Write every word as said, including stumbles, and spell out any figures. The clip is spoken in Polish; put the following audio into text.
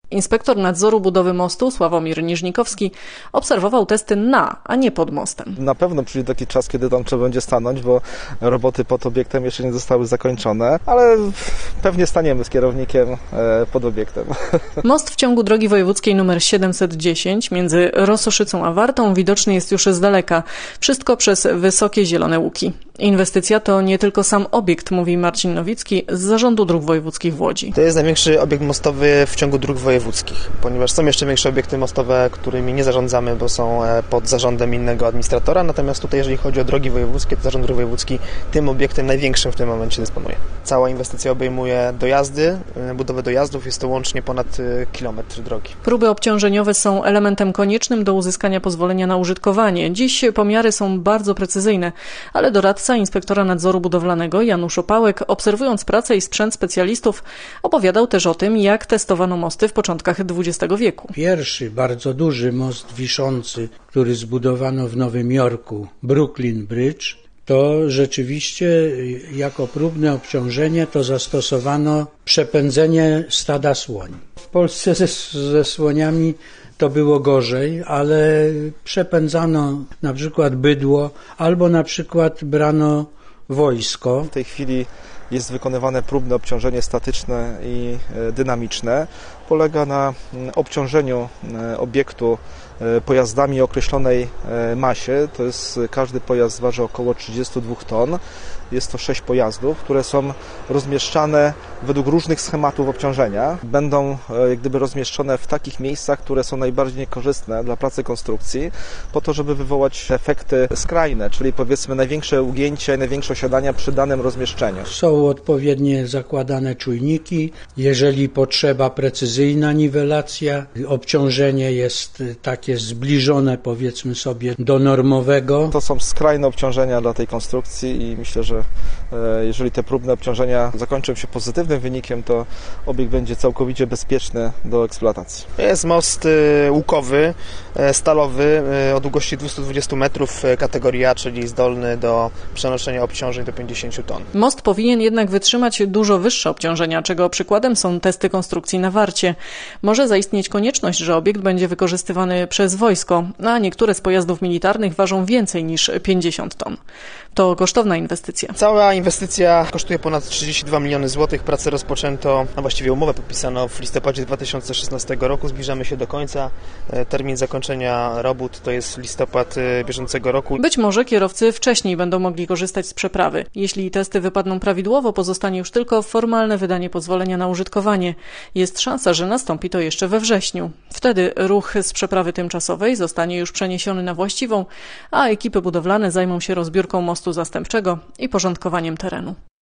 Inspektor nadzoru budowy mostu Sławomir Niżnikowski obserwował testy na, a nie pod mostem. Na pewno przyjdzie taki czas, kiedy tam trzeba będzie stanąć, bo roboty pod obiektem jeszcze nie zostały zakończone, ale pewnie staniemy z kierownikiem pod obiektem. Most w ciągu drogi wojewódzkiej nr siedemset dziesięć między Rososzycą a Wartą widoczny jest już z daleka. Wszystko przez wysokie zielone łuki. Inwestycja to nie tylko sam obiekt, mówi Marcin Nowicki z Zarządu Dróg Wojewódzkich w Łodzi. To jest największy obiekt mostowy w ciągu dróg wojewódzkich, ponieważ są jeszcze większe obiekty mostowe, którymi nie zarządzamy, bo są pod zarządem innego administratora, natomiast tutaj, jeżeli chodzi o drogi wojewódzkie, to Zarząd Dróg Wojewódzkich tym obiektem największym w tym momencie dysponuje. Cała inwestycja obejmuje dojazdy, budowę dojazdów, jest to łącznie ponad kilometr drogi. Próby obciążeniowe są elementem koniecznym do uzyskania pozwolenia na użytkowanie. Dziś pomiary są bardzo precyzyjne, ale doradca inspektora nadzoru budowlanego Janusz Opałek, obserwując pracę i sprzęt specjalistów, opowiadał też o tym, jak testowano mosty w początkach dwudziestego wieku. Pierwszy bardzo duży most wiszący, który zbudowano w Nowym Jorku, Brooklyn Bridge, to rzeczywiście jako próbne obciążenie to zastosowano przepędzenie stada słoni. W Polsce ze, ze słoniami to było gorzej, ale przepędzano na przykład bydło albo na przykład brano wojsko. W tej chwili jest wykonywane próbne obciążenie statyczne i dynamiczne. Polega na obciążeniu obiektu pojazdami o określonej masie. To jest, każdy pojazd waży około trzydzieści dwa ton. Jest to sześć pojazdów, które są rozmieszczane według różnych schematów obciążenia. Będą jak gdyby rozmieszczone w takich miejscach, które są najbardziej korzystne dla pracy konstrukcji, po to, żeby wywołać efekty skrajne, czyli powiedzmy największe ugięcie, największe osiadania przy danym rozmieszczeniu. Są odpowiednie zakładane czujniki. Jeżeli potrzeba precyzyjna niwelacja, obciążenie jest takie zbliżone, powiedzmy sobie, do normowego. To są skrajne obciążenia dla tej konstrukcji i myślę, że jeżeli te próbne obciążenia zakończą się pozytywnym wynikiem, to obiekt będzie całkowicie bezpieczny do eksploatacji. To jest most łukowy, stalowy o długości dwieście dwadzieścia metrów, kategorii A, czyli zdolny do przenoszenia obciążeń do pięćdziesiąt ton. Most powinien jednak wytrzymać dużo wyższe obciążenia, czego przykładem są testy konstrukcji na Warcie. Może zaistnieć konieczność, że obiekt będzie wykorzystywany przez wojsko, a niektóre z pojazdów militarnych ważą więcej niż pięćdziesiąt ton. To kosztowna inwestycja. Cała inwestycja kosztuje ponad trzydzieści dwa miliony złotych. Pracę rozpoczęto, a właściwie umowę podpisano w listopadzie dwa tysiące szesnastego roku. Zbliżamy się do końca. Termin zakończenia robót to jest listopad bieżącego roku. Być może kierowcy wcześniej będą mogli korzystać z przeprawy. Jeśli testy wypadną prawidłowo, pozostanie już tylko formalne wydanie pozwolenia na użytkowanie. Jest szansa, że nastąpi to jeszcze we wrześniu. Wtedy ruch z przeprawy tymczasowej zostanie już przeniesiony na właściwą, a ekipy budowlane zajmą się rozbiórką mostu zastępczego i porządkowaniem terenu.